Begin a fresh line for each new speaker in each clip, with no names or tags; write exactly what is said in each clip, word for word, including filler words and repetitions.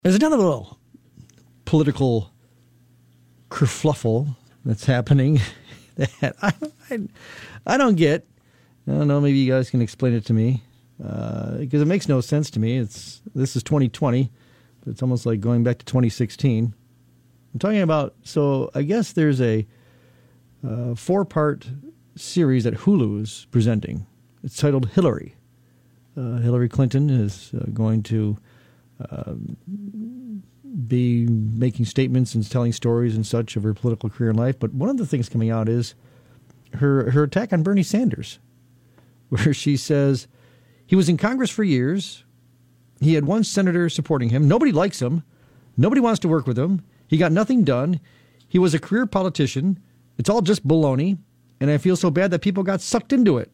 There's another little political kerfluffle that's happening that I, I, I don't get. I don't know, maybe you guys can explain it to me, uh, because it makes no sense to me. It's This is twenty twenty, but it's almost like going back to twenty sixteen. I'm talking about, so I guess there's a uh, four-part series that Hulu is presenting. It's titled Hillary. Uh, Hillary Clinton is uh, going to uh, be making statements and telling stories and such of her political career and life. But one of the things coming out is her her attack on Bernie Sanders, where she says he was in Congress for years. He had one senator supporting him. Nobody likes him. Nobody wants to work with him. He got nothing done. He was a career politician. It's all just baloney. And I feel so bad that people got sucked into it.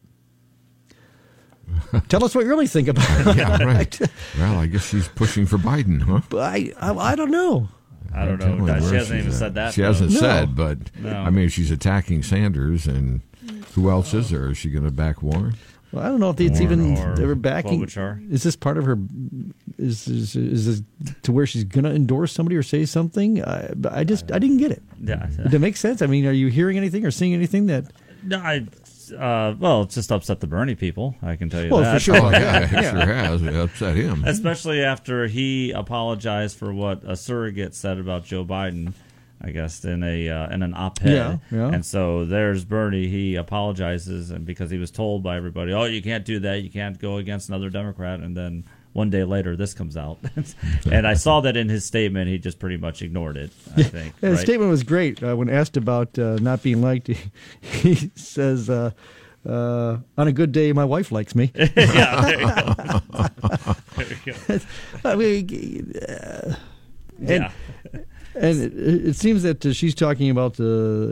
Tell us what you really think about it.
Yeah, right. Well, I guess she's pushing for Biden, huh?
But I, I, I don't know.
I don't know. No, she hasn't even said that.
She hasn't
no.
said, but
No.
I mean, she's attacking Sanders, and who else is there? Is she going to back Warren?
Well, I don't know if it's
Warren
even
or
they were backing.
Klobuchar.
Is this part of her? Is is, is this to where she's going to endorse somebody or say something? I, I just I didn't get it.
Yeah.
Did it make sense? I mean, are you hearing anything or seeing anything that?
No, I. Uh, well, it's just upset the Bernie people. I can tell you
Well,
that.
for sure.
Oh, yeah, it
Yeah.
sure has. It upset him.
Especially after he apologized for what a surrogate said about Joe Biden, I guess, in a uh, in an op-ed.
Yeah, yeah.
And so there's Bernie. He apologizes, and because he was told by everybody, "Oh, you can't do that. You can't go against another Democrat." And then one day later, this comes out, and I saw that in his statement. He just pretty much ignored it. I think
Yeah, his
right?
statement was great. Uh, when asked about uh, not being liked, he, he says, uh, uh, "On a good day, my wife likes me."
Yeah, there you go. There you go.
I mean, uh, and,
Yeah.
and it, it seems that uh, she's talking about uh,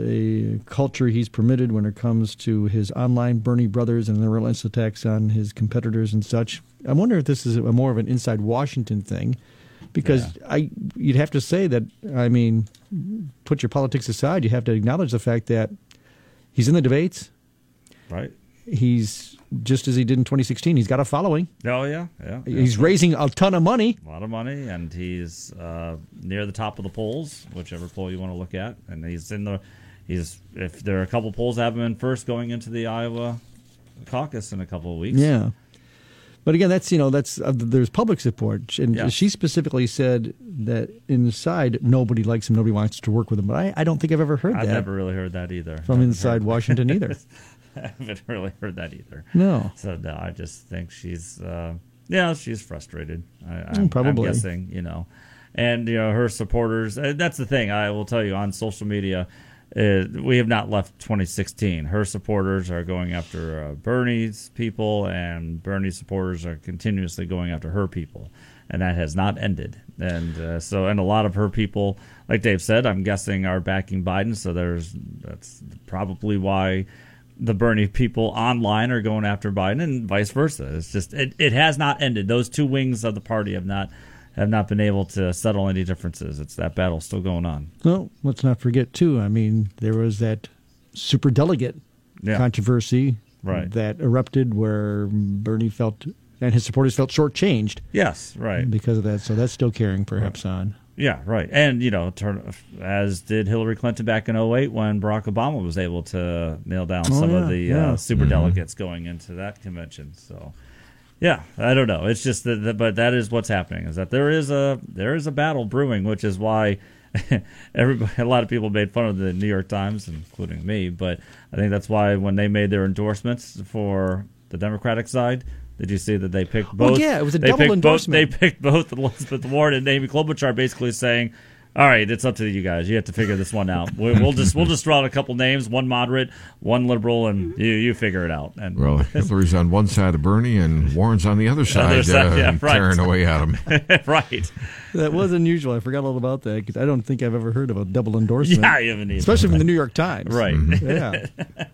a culture he's permitted when it comes to his online Bernie brothers and the relentless attacks on his competitors and such. I wonder if this is a more of an inside Washington thing, because
Yeah.
I you'd have to say that, I mean, put your politics aside, you have to acknowledge the fact that he's in the debates.
Right.
He's, just as he did in twenty sixteen, he's got a following.
Oh, yeah. Yeah.
He's
yeah.
raising a ton of money.
A lot of money, and he's uh, near the top of the polls, whichever poll you want to look at. And he's in the, he's if there are a couple polls that have him in first going into the Iowa caucus in a couple of weeks.
Yeah. But again, that's, you know, that's uh, there's public support. And
Yeah.
she specifically said that inside, nobody likes him, nobody wants to work with him. But I, I don't think I've ever heard
I've
that
never really heard that either.
from
Haven't
inside
heard-
Washington either.
I haven't really heard that either.
No.
So no, I just think she's, uh, yeah, she's frustrated. I, I'm,
Mm, probably.
I'm guessing, you know, and you know her supporters. Uh, that's the thing. I will tell you on social media, uh, we have not left twenty sixteen. Her supporters are going after uh, Bernie's people, and Bernie's supporters are continuously going after her people, and that has not ended. And uh, so, and a lot of her people, like Dave said, I'm guessing are backing Biden. So there's that's probably why the Bernie people online are going after Biden, and vice versa. It's just it, it has not ended. Those two wings of the party have not have not been able to settle any differences. It's that battle still going on.
Well, let's not forget, too, I mean, there was that superdelegate
Yeah.
controversy
Right.
that erupted where Bernie felt, and his supporters felt shortchanged
Yes, right.
because of that. So that's still carrying perhaps on.
Yeah, right. And, you know, turn, as did Hillary Clinton back in oh eight when Barack Obama was able to nail down
Oh,
some of
yeah,
the
yeah.
uh, super delegates going into that convention. So, yeah, I don't know. It's just that, that, but that is what's happening, is that there is a there is a battle brewing, which is why everybody, a lot of people made fun of the New York Times, including me. But I think that's why when they made their endorsements for the Democratic side, did you see that they picked both?
Well, yeah, it was a
they
double
picked
endorsement.
Both, they picked both Elizabeth Warren and Amy Klobuchar, basically saying, "All right, it's up to you guys. You have to figure this one out. We, we'll just we'll just throw out a couple names, one moderate, one liberal, and you you figure it out." And
Well, Hillary's on one side of Bernie, and Warren's on the other side,
Other side,
uh,
yeah, right.
tearing away at him.
right,
That was unusual. I forgot all about that because I don't think I've ever heard of a double endorsement.
yeah, you haven't either.
Especially from the New York Times.
right,
Yeah.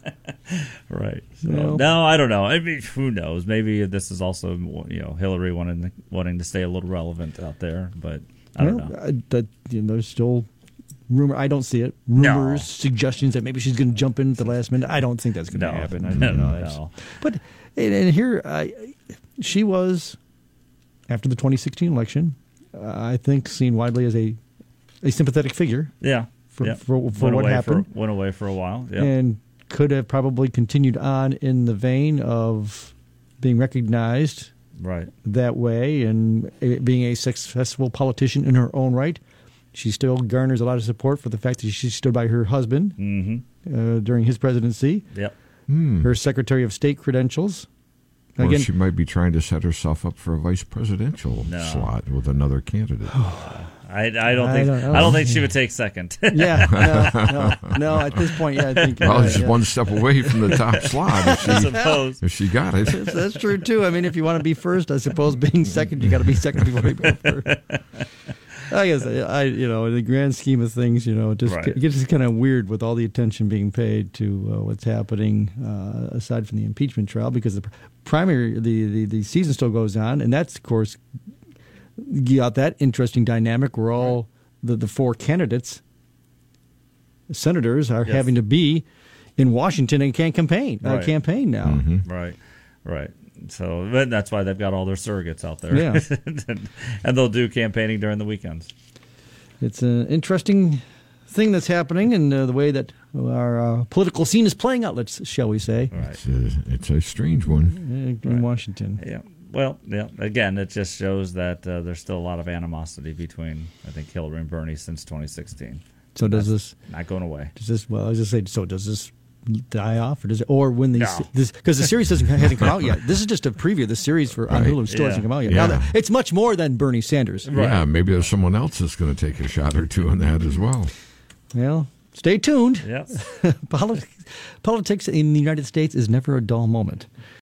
right. So,
Well-
no, I don't know. I mean, who knows? Maybe this is also, you know, Hillary wanting wanting to stay a little relevant out there, but I don't
Well,
know.
I, that, you know, there's still rumor. I don't see it. Rumors,
No.
suggestions that maybe she's going to jump in at the last minute. I don't think that's going to
No,
happen. I
no,
don't know.
no.
That's- But and, and here, I, she was after the twenty sixteen election. uh, I think, seen widely as a a sympathetic figure
Yeah.
for
yeah.
for, for
went
what
away
happened,
For, went away for a while. Yeah.
and could have probably continued on in the vein of being recognized
right.
that way and it being a successful politician in her own right. She still garners a lot of support for the fact that she stood by her husband
Mm-hmm.
uh, during his presidency.
Yep.
Her Secretary of State credentials.
Or
Again,
she might be trying to set herself up for a vice presidential
No.
slot with another candidate.
I, I don't
I
think
don't
I
know.
don't think she would take second.
yeah, no, no, no. At this point, yeah, I think you're
Well,
right,
she's
yeah.
one step away from the top slot if
I
she,
suppose.
if she got it.
That's, that's true too. I mean, if you want to be first, I suppose being second, you got to be second before you go first. I guess I, you know, in the grand scheme of things, you know, it just
Right.
it gets kind of weird with all the attention being paid to uh, what's happening uh, aside from the impeachment trial, because the primary, the, the the season still goes on, and that's of course you got that interesting dynamic where all the the four candidates, senators, are
Yes.
having to be in Washington and can't campaign uh,
Right.
campaign now.
Mm-hmm.
Right. Right. So but that's why they've got all their surrogates out there.
Yeah.
And they'll do campaigning during the weekends.
It's an interesting thing that's happening, and uh, the way that our uh, political scene is playing out, let's shall we say,
Right.
It's a, it's a strange one.
uh, in Washington.
Yeah. Well, yeah. Again, it just shows that uh, there's still a lot of animosity between, I think, Hillary and Bernie since twenty sixteen.
So does this?
Not going away.
Does this? Well, I was just say. So does this die off, or does it? Or when these?
No.
This because the series doesn't hasn't come out yet. This is just a preview. The series for on
Right.
Hulu still
Yeah.
hasn't come out yet.
Yeah.
Now that, it's much more than Bernie Sanders.
Right.
Yeah, maybe there's someone else that's going to take a shot or two on that as well.
Well, stay tuned.
Yes.
Politics, politics in the United States is never a dull moment.